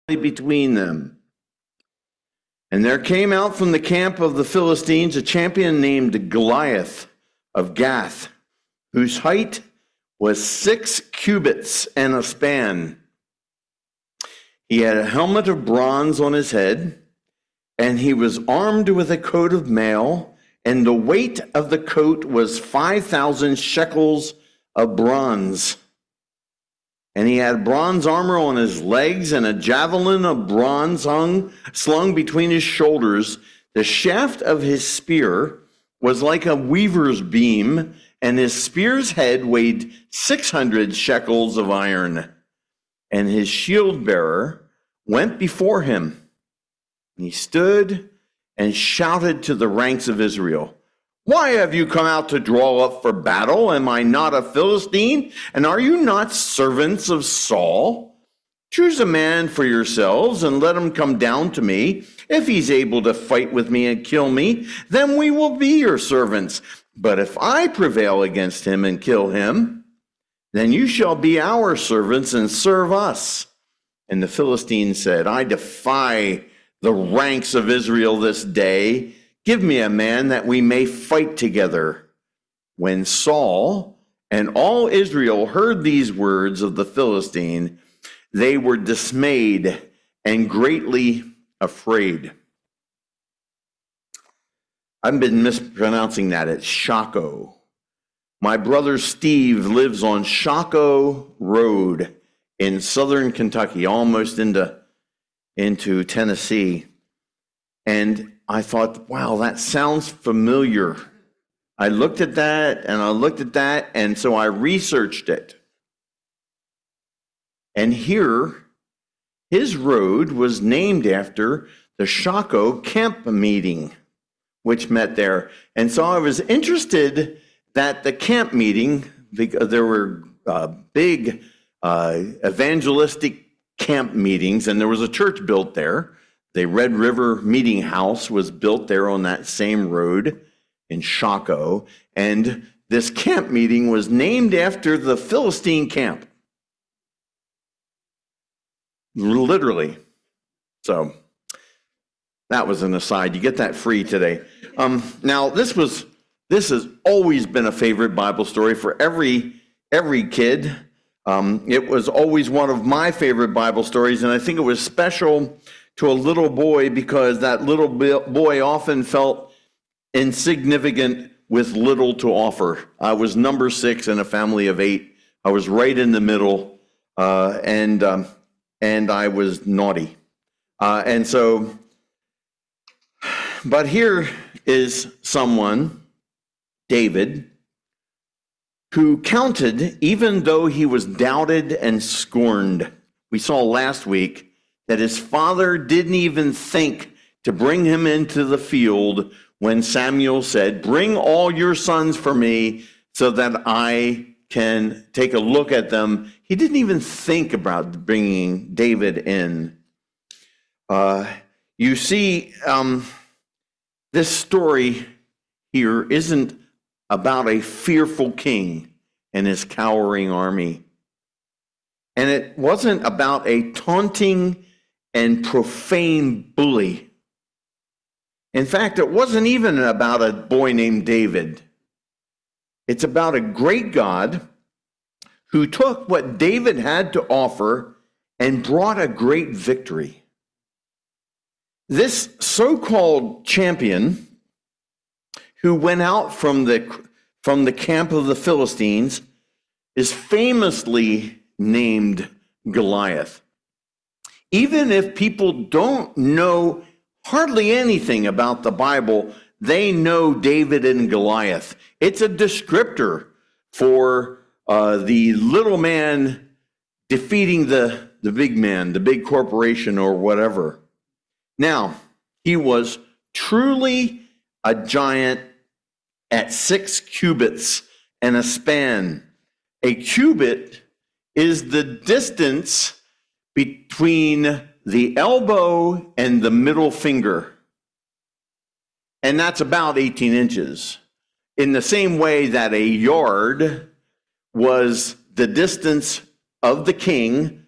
between them. And there came out from the camp of the Philistines a champion named Goliath of Gath, whose height was 6 cubits and a span. He had a helmet of bronze on his head, and he was armed with a coat of mail, and the weight of the coat was 5,000 shekels of bronze. And he had bronze armor on his legs, and a javelin of bronze slung between his shoulders. The shaft of his spear was like a weaver's beam, and his spear's head weighed 600 shekels of iron. And his shield bearer went before him. And he stood and shouted to the ranks of Israel, "Why have you come out to draw up for battle? Am I not a Philistine? And are you not servants of Saul? Choose a man for yourselves and let him come down to me. If he's able to fight with me and kill me, then we will be your servants. But if I prevail against him and kill him, then you shall be our servants and serve us." And the Philistine said, "I defy the ranks of Israel this day. Give me a man that we may fight together." When Saul and all Israel heard these words of the Philistine, they were dismayed and greatly afraid. I've been mispronouncing that. It's Shockoe. My brother Steve lives on Shockoe Road in southern Kentucky, almost into Tennessee. And I thought, wow, that sounds familiar. I looked at that, and so I researched it. And here, his road was named after the Shockoe camp meeting, which met there. And so I was interested that the camp meeting, there were big evangelistic camp meetings, and there was a church built there. The Red River Meeting House was built there on that same road in Shockoe, and this camp meeting was named after the Philistine camp. Literally. So that was an aside. You get that free today. Now, this has always been a favorite Bible story for every kid. It was always one of my favorite Bible stories, and I think it was special to a little boy because that little boy often felt insignificant with little to offer. I was number 6 in a family of 8. I was right in the middle, and I was naughty. But here is someone, David, who counted even though he was doubted and scorned. We saw last week that his father didn't even think to bring him into the field when Samuel said, "Bring all your sons for me so that I can take a look at them." He didn't even think about bringing David in. You see, this story here isn't about a fearful king and his cowering army. And it wasn't about a taunting and profane bully. In fact, it wasn't even about a boy named David. It's about a great God who took what David had to offer and brought a great victory. This so-called champion who went out from the camp of the Philistines is famously named Goliath. Even if people don't know hardly anything about the Bible, they know David and Goliath. It's a descriptor for the little man defeating the big man, the big corporation or whatever. Now, he was truly a giant at 6 cubits and a span. A cubit is the distance between the elbow and the middle finger. And that's about 18 inches. In the same way that a yard was the distance of the king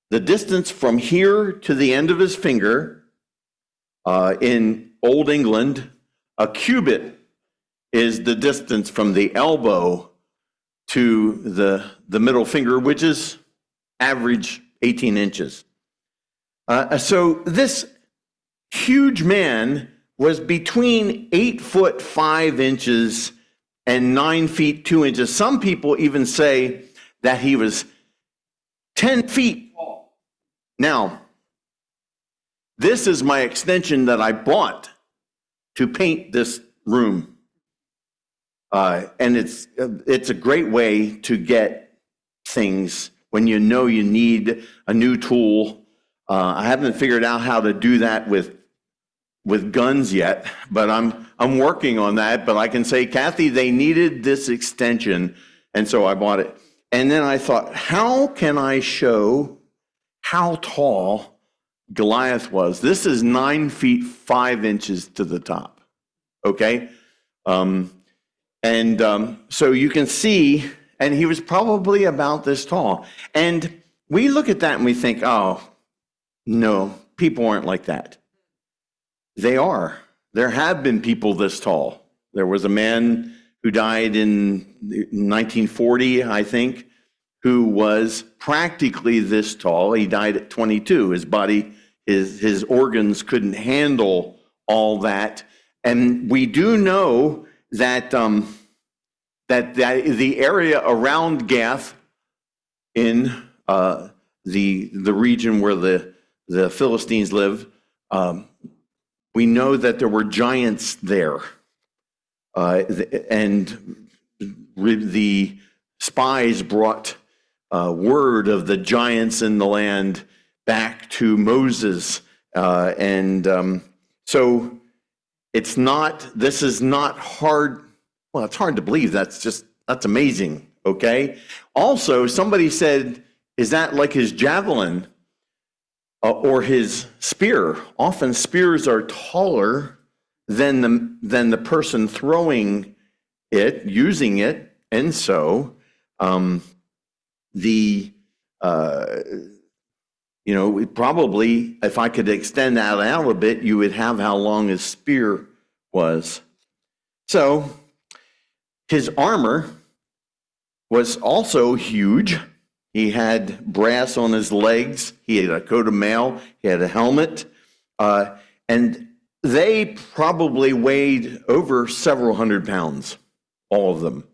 the distance from here to the end of his finger, in Old England, a cubit is the distance from the elbow to the middle finger, which is average 18 inches. So this huge man was between 8 foot 5 inches and 9 feet 2 inches. Some people even say that he was 10 feet tall. Now, this is my extension that I bought to paint this room. And it's a great way to get things when you know you need a new tool. I haven't figured out how to do that with guns yet, but I'm working on that. But I can say, Kathy, they needed this extension, and so I bought it. And then I thought, how can I show how tall Goliath was? This is 9 feet 5 inches to the top. Okay, so you can see, and he was probably about this tall. And we look at that and we think, oh, no, people aren't like that. They are. There have been people this tall. There was a man who died in 1940, I think, who was practically this tall. He died at 22. His body, his organs couldn't handle all that. And we do know that that the area around Gath, in the region where the Philistines live, we know that there were giants there, and the spies brought word of the giants in the land back to Moses, so this is not hard. Well, it's hard to believe. That's amazing. Okay. Also, somebody said, is that like his javelin or his spear? Often spears are taller than the person throwing it, using it. And so probably, if I could extend that out a bit, you would have how long his spear was. So his armor was also huge. He had brass on his legs. He had a coat of mail. He had a helmet. And they probably weighed over several hundred pounds, all of them.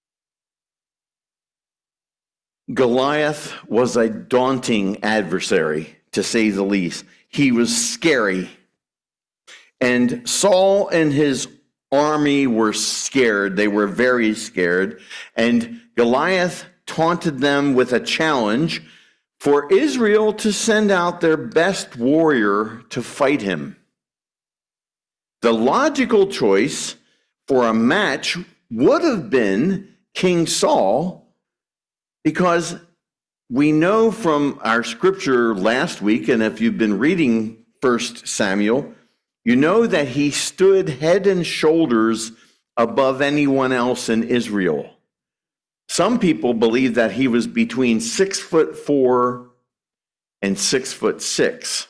Goliath was a daunting adversary, to say the least. He was scary. And Saul and his army were scared. They were very scared. And Goliath taunted them with a challenge for Israel to send out their best warrior to fight him. The logical choice for a match would have been King Saul, because we know from our scripture last week, and if you've been reading 1 Samuel, you know that he stood head and shoulders above anyone else in Israel. Some people believe that he was between 6'4" and 6'6".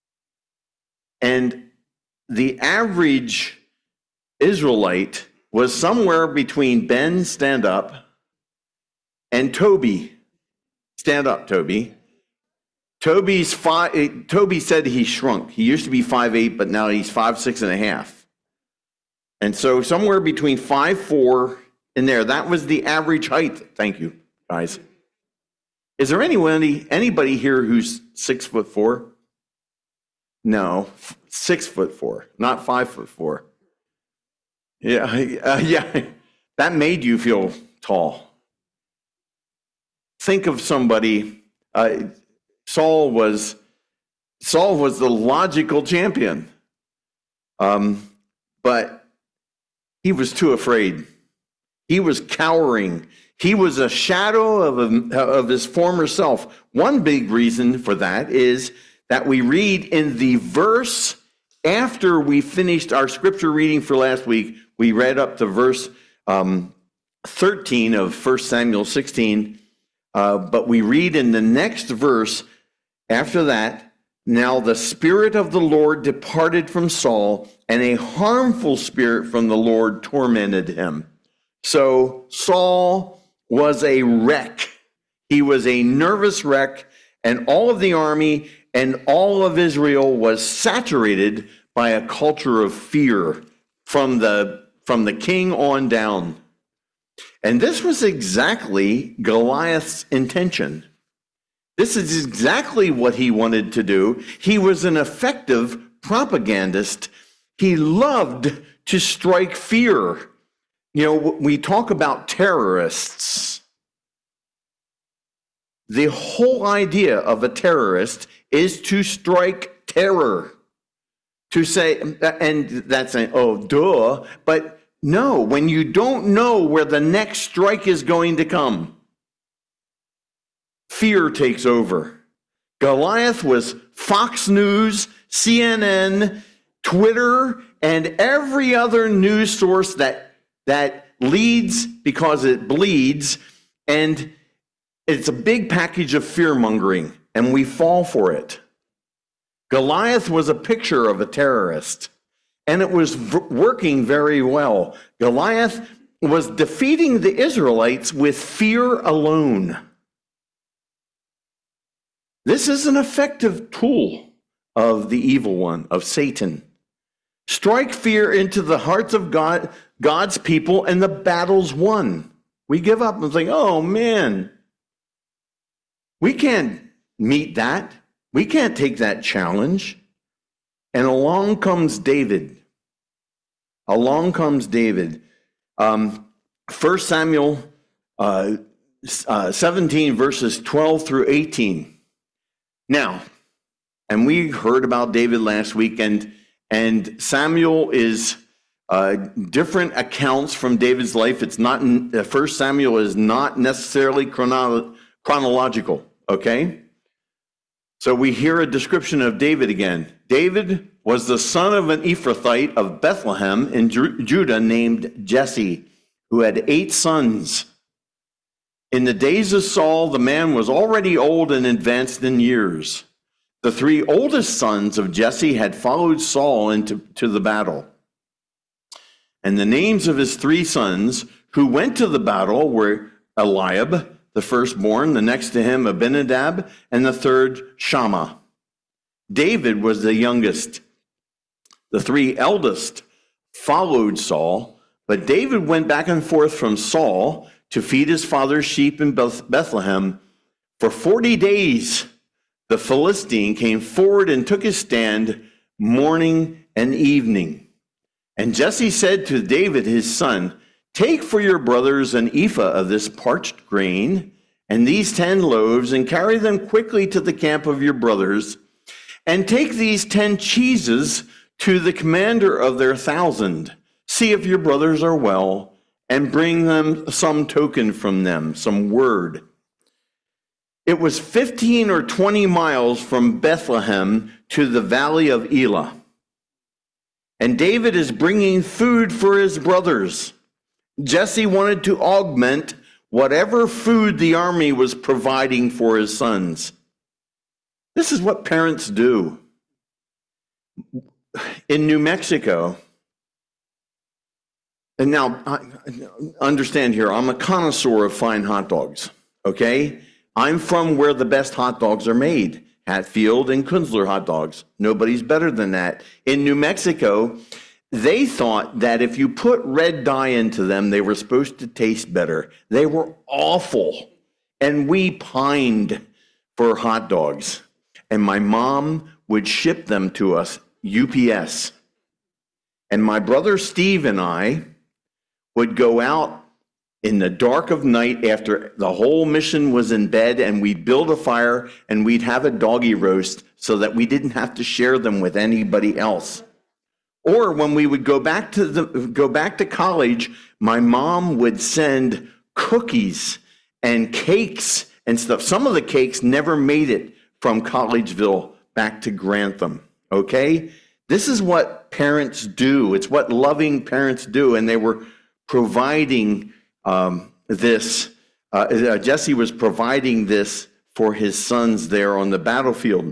And the average Israelite was somewhere between Ben, stand up, and Toby. Stand up, Toby. Toby said he shrunk. He used to be 5'8", but now he's 5'6.5". And so somewhere between 5'4" in there, that was the average height. Thank you, guys. Is there anybody here who's 6'4"? No, 6'4", not 5'4". Yeah, that made you feel tall. Think of somebody. Saul was the logical champion, but he was too afraid. He was cowering. He was a shadow of his former self. One big reason for that is that we read in the verse after we finished our scripture reading for last week. We read up to verse 13 of 1 Samuel 16, but we read in the next verse, After that, now the Spirit of the Lord departed from Saul, and a harmful spirit from the Lord tormented him. So Saul was a wreck. He was a nervous wreck, and all of the army and all of Israel was saturated by a culture of fear from the king on down. And this was exactly Goliath's intention. This is exactly what he wanted to do. He was an effective propagandist. He loved to strike fear. You know, we talk about terrorists. The whole idea of a terrorist is to strike terror. To say, and that's saying, oh, duh. But no, when you don't know where the next strike is going to come, fear takes over. Goliath was Fox News, CNN, Twitter, and every other news source that leads because it bleeds. And it's a big package of fear-mongering, and we fall for it. Goliath was a picture of a terrorist, and it was working very well. Goliath was defeating the Israelites with fear alone. This is an effective tool of the evil one, of Satan. Strike fear into the hearts of God's people, and the battle's won. We give up and think, oh man, we can't meet that. We can't take that challenge. And along comes David. Along comes David. 1 Samuel 17, verses 12 through 18. Now, and we heard about David last week, and Samuel is different accounts from David's life. It's not, 1 Samuel is not necessarily chronological, okay? So we hear a description of David again. David was the son of an Ephrathite of Bethlehem in Judah named Jesse, who had 8 sons. In the days of Saul, the man was already old and advanced in years. The 3 oldest sons of Jesse had followed Saul into the battle. And the names of his 3 sons who went to the battle were Eliab, the firstborn, the next to him Abinadab, and the third Shammah. David was the youngest. The 3 eldest followed Saul, but David went back and forth from Saul to feed his father's sheep in Bethlehem. For 40 days, the Philistine came forward and took his stand morning and evening. And Jesse said to David his son, take for your brothers an ephah of this parched grain and these 10 loaves, and carry them quickly to the camp of your brothers, and take these 10 cheeses to the commander of their 1,000. See if your brothers are well, and bring them some token from them, some word. It was 15 or 20 miles from Bethlehem to the valley of Elah. And David is bringing food for his brothers. Jesse wanted to augment whatever food the army was providing for his sons. This is what parents do. In New Mexico, and now understand here, I'm a connoisseur of fine hot dogs, okay? I'm from where the best hot dogs are made, Hatfield and Kunzler hot dogs. Nobody's better than that. In New Mexico, they thought that if you put red dye into them, they were supposed to taste better. They were awful. And we pined for hot dogs. And my mom would ship them to us, UPS. And my brother Steve and I would go out in the dark of night after the whole mission was in bed, and we'd build a fire and we'd have a doggy roast so that we didn't have to share them with anybody else. Or when we would go back to college, my mom would send cookies and cakes and stuff. Some of the cakes never made it from Collegeville back to Grantham, okay? This is what parents do. It's what loving parents do, and they were providing this. Jesse was providing this for his sons there on the battlefield.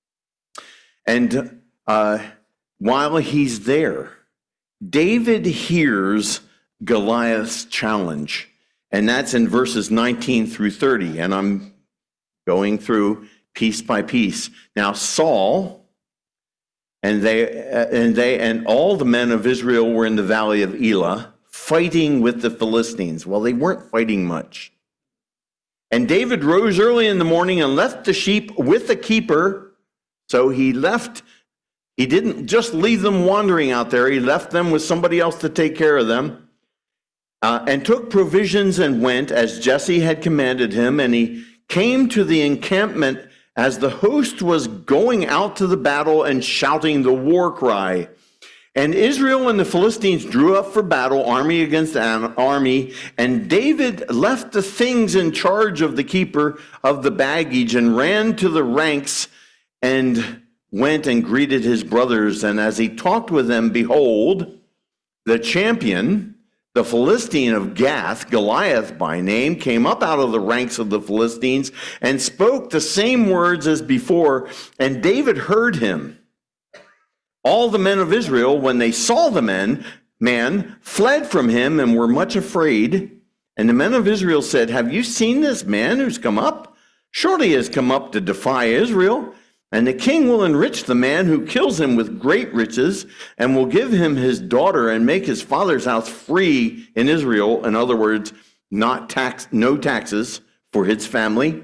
And while he's there, David hears Goliath's challenge. And that's in verses 19 through 30. And I'm going through piece by piece. Now Saul and all the men of Israel were in the valley of Elah, fighting with the Philistines. Well, they weren't fighting much. And David rose early in the morning and left the sheep with the keeper. So he didn't just leave them wandering out there. He left them with somebody else to take care of them. And took provisions and went as Jesse had commanded him. And he came to the encampment as the host was going out to the battle and shouting the war cry. And Israel and the Philistines drew up for battle, army against army. And David left the things in charge of the keeper of the baggage and ran to the ranks and went and greeted his brothers. And as he talked with them, behold, the champion, the Philistine of Gath, Goliath by name, came up out of the ranks of the Philistines and spoke the same words as before. And David heard him. All the men of Israel, when they saw the man, fled from him and were much afraid. And the men of Israel said, "Have you seen this man who's come up? Surely he has come up to defy Israel. And the king will enrich the man who kills him with great riches, and will give him his daughter and make his father's house free in Israel." In other words, no taxes for his family.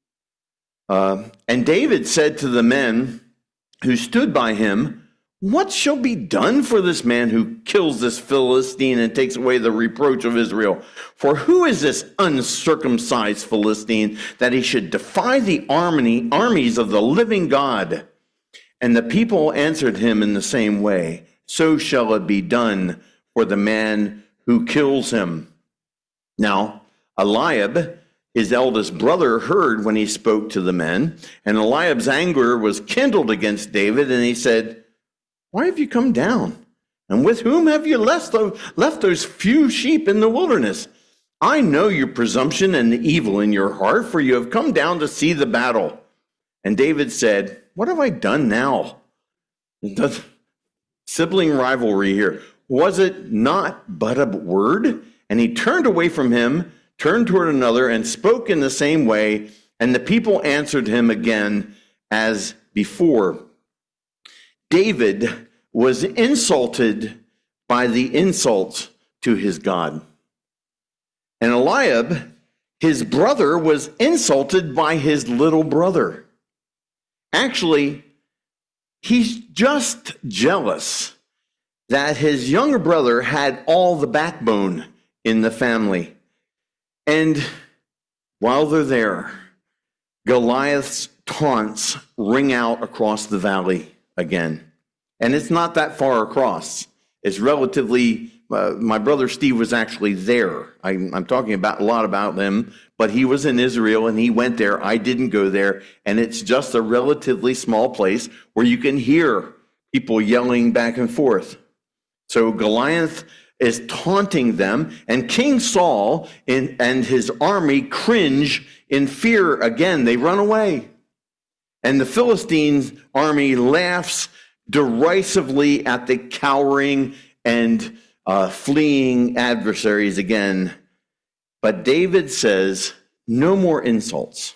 And David said to the men who stood by him, "What shall be done for this man who kills this Philistine and takes away the reproach of Israel? For who is this uncircumcised Philistine that he should defy the armies of the living God?" And the people answered him in the same way, "So shall it be done for the man who kills him." Now, Eliab, his eldest brother, heard when he spoke to the men, and Eliab's anger was kindled against David, and he said, "Why have you come down? And with whom have you left those few sheep in the wilderness? I know your presumption and the evil in your heart, for you have come down to see the battle." And David said, "What have I done now?" The sibling rivalry here. Was it not but a word? And he turned away from him, turned toward another, and spoke in the same way. And the people answered him again as before. David was insulted by the insults to his God. And Eliab, his brother, was insulted by his little brother. Actually, he's just jealous that his younger brother had all the backbone in the family. And while they're there, Goliath's taunts ring out across the valley again. And it's not that far across. It's relatively, my brother Steve was actually there. I'm talking a lot about him, but he was in Israel and he went there. I didn't go there. And it's just a relatively small place where you can hear people yelling back and forth. So Goliath is taunting them, and King Saul and his army cringe in fear again. They run away. And the Philistines' army laughs derisively at the cowering and fleeing adversaries again. But David says, "No more insults.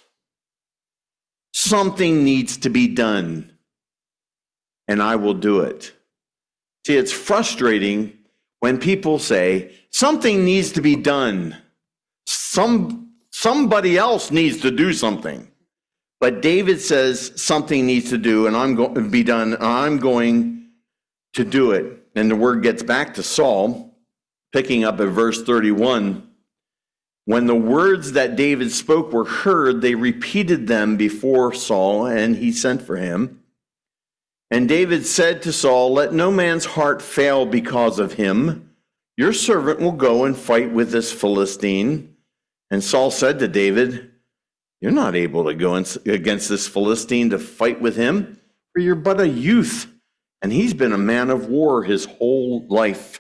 Something needs to be done, and I will do it." See, it's frustrating when people say, something needs to be done. Somebody else needs to do something. But David says something needs to do, and I'm going to be done, and I'm going to do it. And the word gets back to Saul, picking up at verse 31. When the words that David spoke were heard, they repeated them before Saul, and he sent for him. And David said to Saul, "Let no man's heart fail because of him. Your servant will go and fight with this Philistine." And Saul said to David, "You're not able to go against this Philistine to fight with him, for you're but a youth, and he's been a man of war his whole life,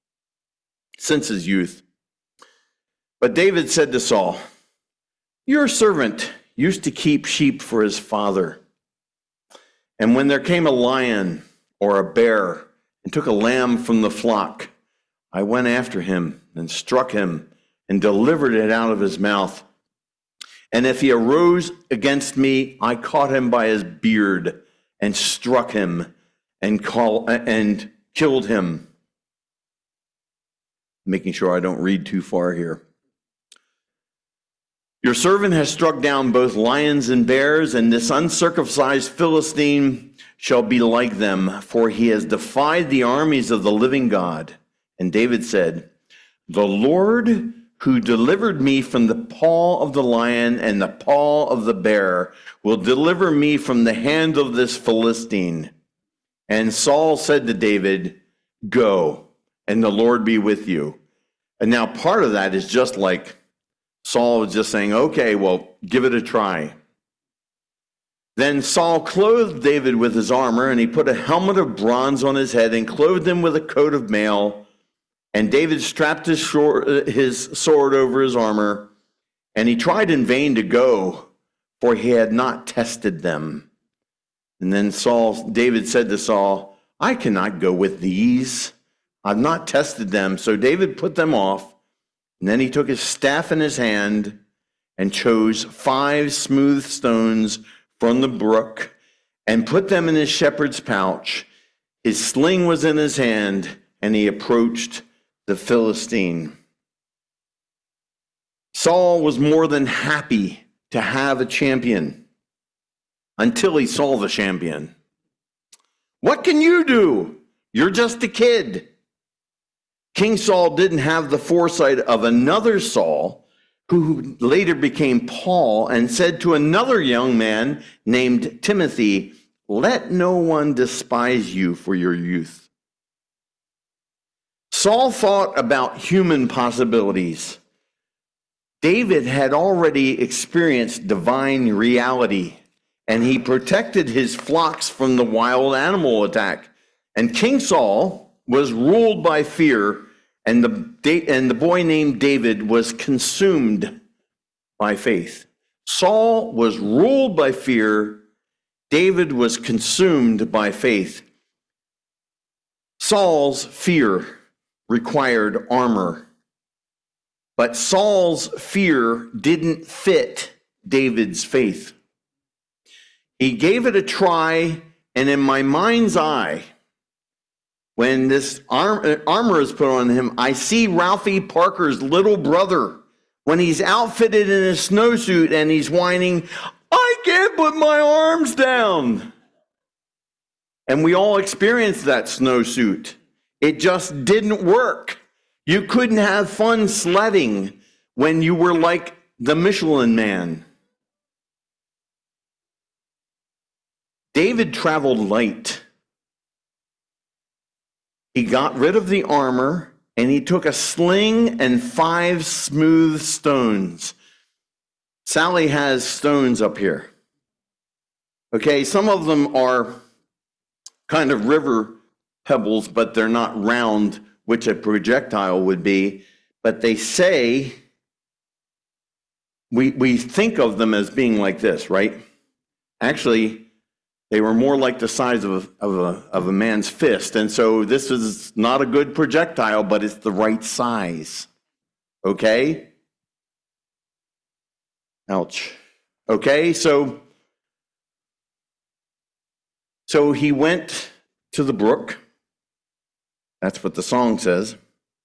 since his youth." But David said to Saul, "Your servant, used to keep sheep for his father. And when there came a lion or a bear and took a lamb from the flock, I went after him and struck him and delivered it out of his mouth. And if he arose against me, I caught him by his beard and struck him and killed him. Making sure I don't read too far here. Your servant has struck down both lions and bears, and this uncircumcised Philistine shall be like them, for he has defied the armies of the living God. And David said, the Lord who delivered me from the paw of the lion and the paw of the bear will deliver me from the hand of this Philistine. And Saul said to David, go, and the Lord be with you. And now part of that is just like Saul was just saying, okay, well, give it a try. Then Saul clothed David with his armor, and he put a helmet of bronze on his head and clothed him with a coat of mail. And David strapped his sword over his armor, and he tried in vain to go, for he had not tested them. And then David said to Saul, I cannot go with these. I've not tested them. So David put them off. And then he took his staff in his hand and chose 5 smooth stones from the brook and put them in his shepherd's pouch. His sling was in his hand, and he approached the Philistine. Saul was more than happy to have a champion until he saw the champion. What can you do? You're just a kid. King Saul didn't have the foresight of another Saul, who later became Paul, and said to another young man named Timothy, let no one despise you for your youth. Saul thought about human possibilities. David had already experienced divine reality, and he protected his flocks from the wild animal attack. And King Saul was ruled by fear, and the boy named David was consumed by faith. Saul was ruled by fear. David was consumed by faith. Saul's fear required armor, but Saul's fear didn't fit David's faith. He gave it a try, and in my mind's eye, when this armor is put on him, I see Ralphie Parker's little brother when he's outfitted in a snowsuit and he's whining, I can't put my arms down. And we all experienced that snowsuit. It just didn't work. You couldn't have fun sledding when you were like the Michelin Man. David traveled light. He got rid of the armor, and he took a sling and 5 smooth stones. Sally has stones up here. Okay, some of them are kind of river pebbles, but they're not round, which a projectile would be. But they say, we think of them as being like this, right? Actually, they were more like the size of a man's fist. And so this is not a good projectile, but it's the right size. Okay? Ouch. Okay, so he went to the brook. That's what the song says.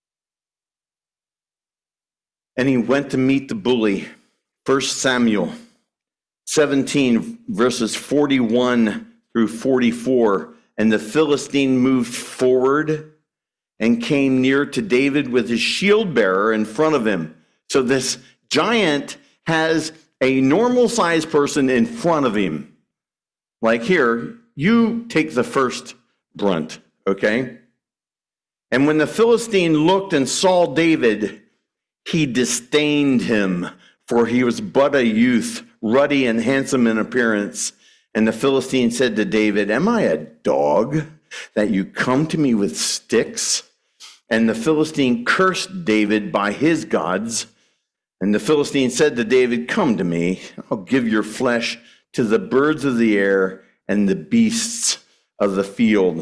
And he went to meet the bully. 1 Samuel 17, verses 41 through 44. And the Philistine moved forward and came near to David with his shield bearer in front of him. So this giant has a normal-sized person in front of him. Like here, you take the first brunt, okay? And when the Philistine looked and saw David, he disdained him, for he was but a youth, ruddy and handsome in appearance. And the Philistine said to David, am I a dog that you come to me with sticks? And the Philistine cursed David by his gods. And the Philistine said to David, "Come to me, I'll give your flesh to the birds of the air and the beasts of the field."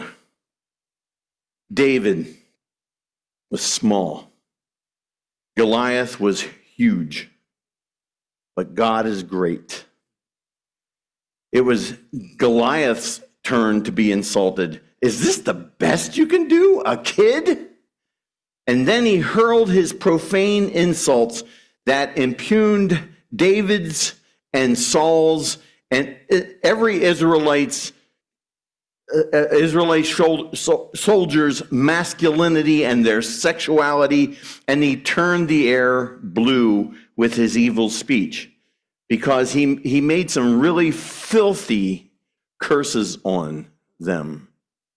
David was small. Goliath was huge. But God is great. It was Goliath's turn to be insulted. Is this the best you can do? A kid? And then he hurled his profane insults that impugned David's and Saul's and every Israelite soldiers' masculinity and their sexuality, and he turned the air blue with his evil speech, because he made some really filthy curses on them.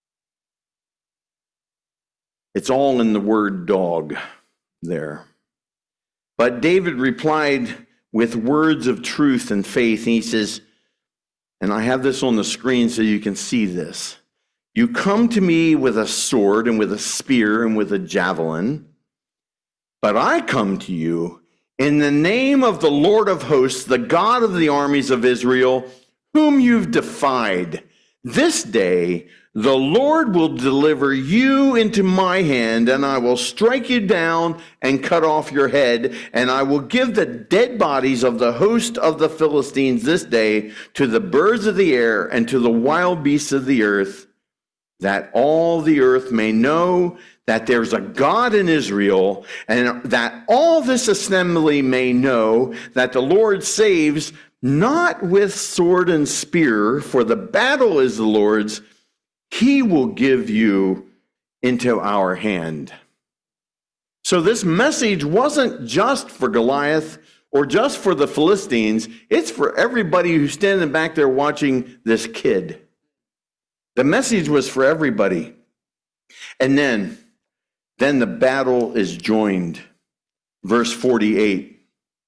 It's all in the word dog there. But David replied with words of truth and faith, and he says, and I have this on the screen so you can see this. "You come to me with a sword and with a spear and with a javelin, but I come to you in the name of the Lord of hosts, the God of the armies of Israel, whom you've defied. This day the Lord will deliver you into my hand, and I will strike you down and cut off your head, and I will give the dead bodies of the host of the Philistines this day to the birds of the air and to the wild beasts of the earth, that all the earth may know that there's a God in Israel, and that all this assembly may know that the Lord saves not with sword and spear, for the battle is the Lord's. He will give you into our hand." So this message wasn't just for Goliath or just for the Philistines. It's for everybody who's standing back there watching this kid. The message was for everybody. And then the battle is joined. Verse 48.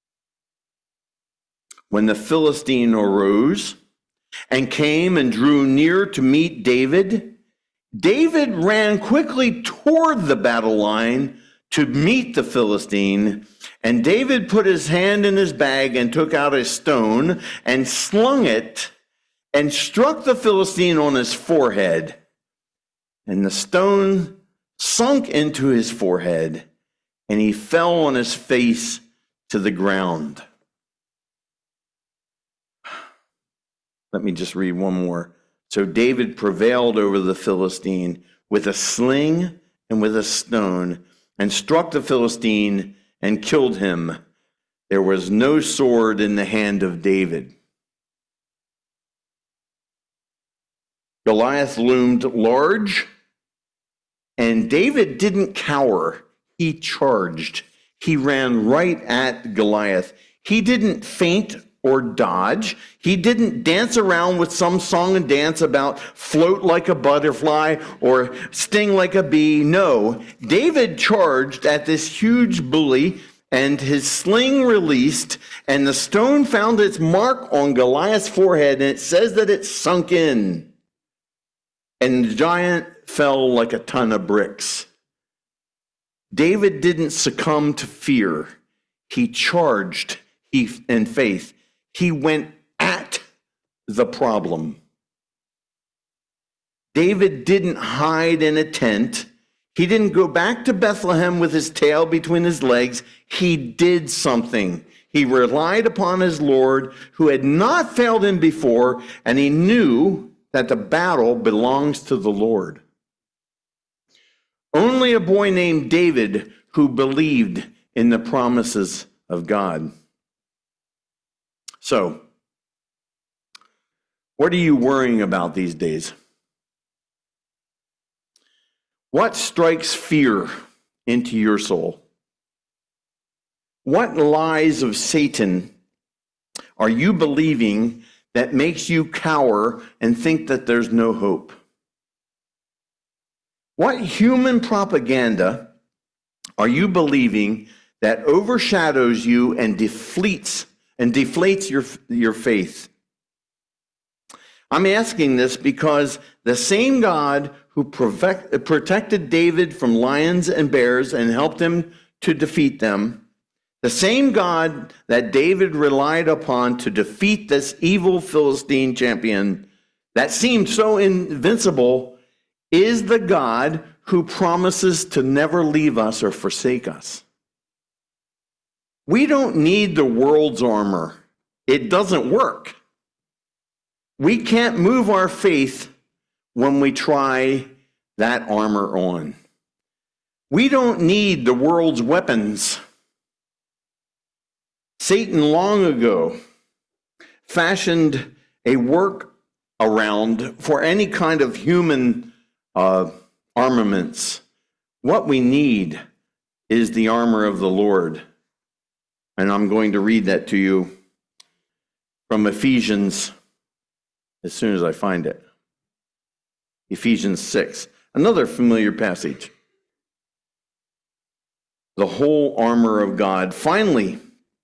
When the Philistine arose and came and drew near to meet David, David ran quickly toward the battle line to meet the Philistine. And David put his hand in his bag and took out a stone and slung it and struck the Philistine on his forehead. And the stone sunk into his forehead, and he fell on his face to the ground. Let me just read one more. So David prevailed over the Philistine with a sling and with a stone, and struck the Philistine and killed him. There was no sword in the hand of David. Goliath loomed large, and David didn't cower. He charged. He ran right at Goliath. He didn't faint or dodge. He didn't dance around with some song and dance about float like a butterfly or sting like a bee. No, David charged at this huge bully, and his sling released, and the stone found its mark on Goliath's forehead, and it says that it sunk in. And the giant fell like a ton of bricks. David didn't succumb to fear. He charged in faith. He went at the problem. David didn't hide in a tent. He didn't go back to Bethlehem with his tail between his legs. He did something. He relied upon his Lord, who had not failed him before, and he knew that the battle belongs to the Lord. Only a boy named David who believed in the promises of God. So, what are you worrying about these days? What strikes fear into your soul? What lies of Satan are you believing that makes you cower and think that there's no hope? What human propaganda are you believing that overshadows you and deflates your faith? I'm asking this because the same God who protected David from lions and bears and helped him to defeat them, The same God that David relied upon to defeat this evil Philistine champion that seemed so invincible is the God who promises to never leave us or forsake us. We don't need the world's armor. It doesn't work. We can't move our faith when we try that armor on. We don't need the world's weapons. Satan long ago fashioned a workaround for any kind of human armaments. What we need is the armor of the Lord. And I'm going to read that to you from Ephesians as soon as I find it. Ephesians 6, another familiar passage. The whole armor of God. Finally,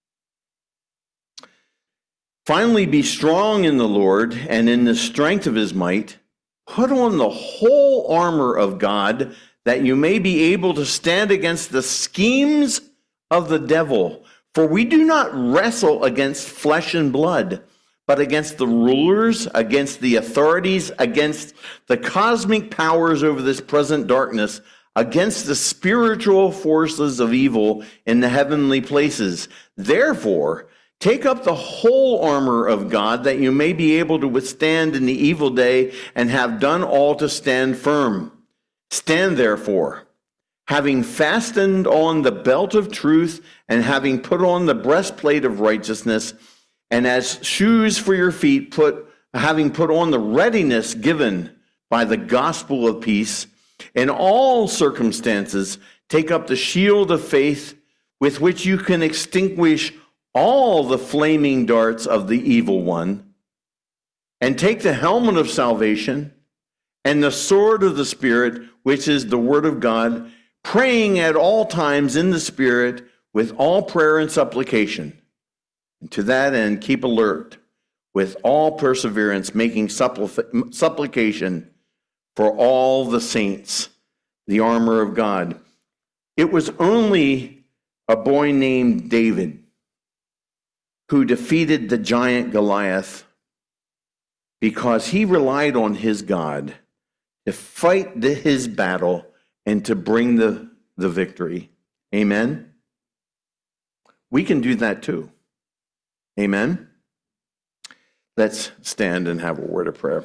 be strong in the Lord and in the strength of his might. Put on the whole armor of God that you may be able to stand against the schemes of the devil. For we do not wrestle against flesh and blood, but against the rulers, against the authorities, against the cosmic powers over this present darkness, against the spiritual forces of evil in the heavenly places. Therefore, take up the whole armor of God that you may be able to withstand in the evil day and have done all to stand firm. Stand therefore, having fastened on the belt of truth and having put on the breastplate of righteousness, and as shoes for your feet, having put on the readiness given by the gospel of peace. In all circumstances, take up the shield of faith with which you can extinguish all the flaming darts of the evil one, and take the helmet of salvation and the sword of the Spirit, which is the word of God, praying at all times in the Spirit with all prayer and supplication. And to that end, keep alert with all perseverance, making supplication for all the saints, the armor of God. It was only a boy named David who defeated the giant Goliath because he relied on his God to fight his battle and to bring the victory. Amen? We can do that too. Amen? Let's stand and have a word of prayer.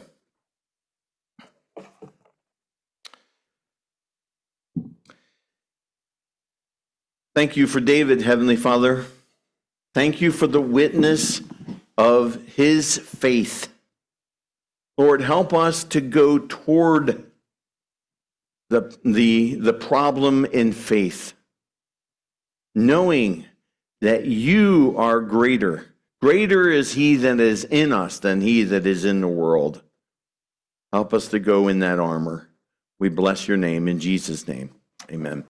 Thank you for David, Heavenly Father. Thank you for the witness of his faith. Lord, help us to go toward the problem in faith, knowing that you are greater. Greater is he that is in us than he that is in the world. Help us to go in that armor. We bless your name in Jesus' name. Amen.